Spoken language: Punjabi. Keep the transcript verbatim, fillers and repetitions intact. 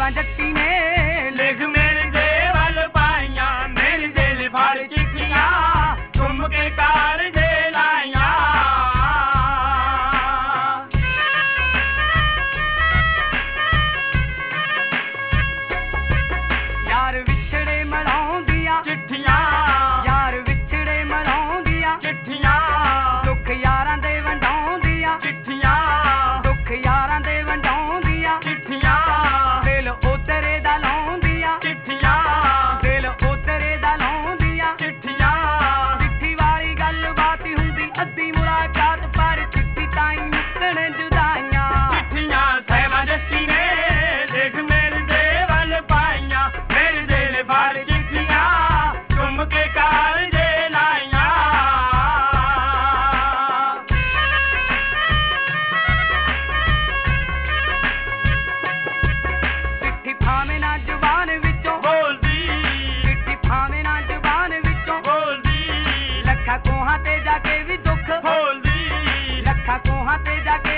ਸਾਹਿਬਾਂ ਜੱਟੀ ਨੇ ਲਿਖ ਮੇਰੇ ਦੇ ਵੱਲ ਪਾਈਆਂ ਮੇਰੇ ਦਿਲ ਫੜ ਚਿੱਠੀਆਂ ਘੁੰਮ ਕੇ ਕਾਲਜੇ ਲਾਈਆਂ ਯਾਰ ਵਿਛੜੇ ਮਨਾਉਂਦੀਆਂ ਚਿੱਠੀਆਂ ਯਾਰ ਵਿਛੜੇ ਮਨਾਉਂਦੀਆਂ ਚਿੱਠੀਆਂ ਦੁੱਖ ਯਾਰਾਂ ਦੇ ਵੰਡਾਉਂਦੀਆਂ ਚਿੱਠੀਆਂ ਦੁੱਖ ਯਾਰਾਂ ਦੇ ਵੰਡਾਉਂਦੀਆਂ ਚਿੱਠੀਆਂ ਦਿਲ ਉਤਰੇ ਦਾ ਲਾਉਂਦੀਆਂ ਚਿੱਠੀਆਂ ਦਿਲ ਉਤਰੇ ਦਾ ਲਾਉਂਦੀਆਂ ਚਿੱਠੀਆਂ ਚਿੱਠੀ ਵਾਲੀ ਗੱਲ ਬਾਤ ਹੁੰਦੀ ਅੱਧੀ ਮੁਲਾਕਾਤ ਪਰ ਚਿੱਠੀ ਤਾਈਂ ਮੁੱਕਣ ਜੁਦਾਈਆਂ ਚਿੱਠੀਆਂ ਸਾਹਿਬਾਂ ਜੱਟੀ ਨੇ ਲਿਖ ਮੇਰੇ ਦੇ ਵੱਲ ਪਾਈਆਂ ਮੇਰੇ ਦਿਲ ਫੜ ਚਿੱਠੀਆਂ ਘੁੰਮ ਕੇ ਕਾਲਜੇ ਲਾਈਆਂ ਚਿੱਠੀ ਭਾਵੇਂ ਨਾ ਜ਼ੁਬਾਨ ਵਿੱਚੋਂ ਬੋਲਦੀ ਚਿੱਠੀ ਭਾਵੇਂ ਨਾ ਜ਼ੁਬਾਨ ਵਿੱਚੋਂ ਬੋਲਦੀ ਲੱਖਾਂ ਕੋਹਾਂ ਤੇ ਜਾ ਕੇ ਵੀ ਦੁੱਖ ਬੋਲਦੀ ਲੱਖਾਂ ਕੋਹਾਂ ਤੇ ਜਾ ਕੇ